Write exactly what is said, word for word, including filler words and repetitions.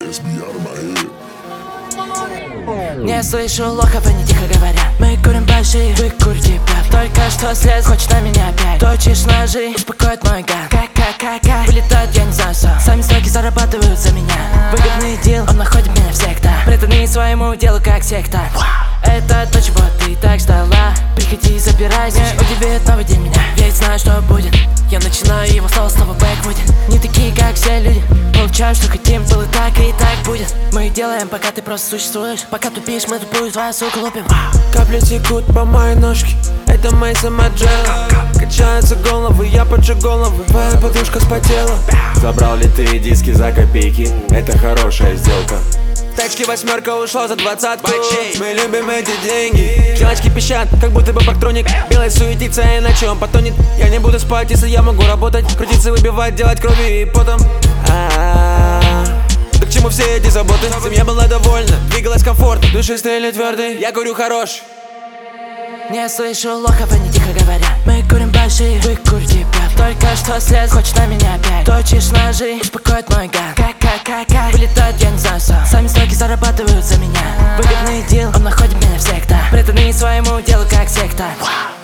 Не слышу лохов, они тихо говорят. Мы курим большие, вы курите пять. Только что слез, хочет на меня опять. Точишь ножи, успокоит мой гад. Ка-ка-ка-ка, вылетает, я не знаю сам. Сами строки зарабатывают за меня. Выгодный дел, он находит меня всегда. Преданный своему делу, как секта. Это то, чего ты так ждала. Приходи, забирайся, удивит новый день меня. Ведь знаю, что будет. Я начинаю его снова, снова бэк будет. Не такие, как все люди. Получаем, что хотим, было так и так будет. Мы делаем, пока ты просто существуешь. Пока тупишь, мы тупую твою суку лупим. Капли текут по моей ножке. Это Мейсон Маджелла. Качаются головы, я поджег головы. Твоя подушка спотела. Забрал ли ты диски за копейки? Это хорошая сделка. Тачки восьмерка ушла за двадцатку. Мы любим эти деньги. Пчелочки пищат, как будто бы пактроник. Белый суетится, иначе он потонет. Я не буду спать, если я могу работать. Крутиться, выбивать, делать кровью и потом. А-а-а. Да к чему все эти заботы? Семья была довольна, двигалась комфортно. Душистый или твердый, я курю хорош. Не слышу лохов, они тихо говорят. Мы курим большие, вы курите пять. Только что слез, хочет на меня опять. Точишь ножи, успокоит мой гад. Ка-ка-ка-ка, вылетает, я не знаю сам. Сами строки зарабатывают за меня. Выгодный дел, он находит меня всегда. Преданный своему делу, как секта.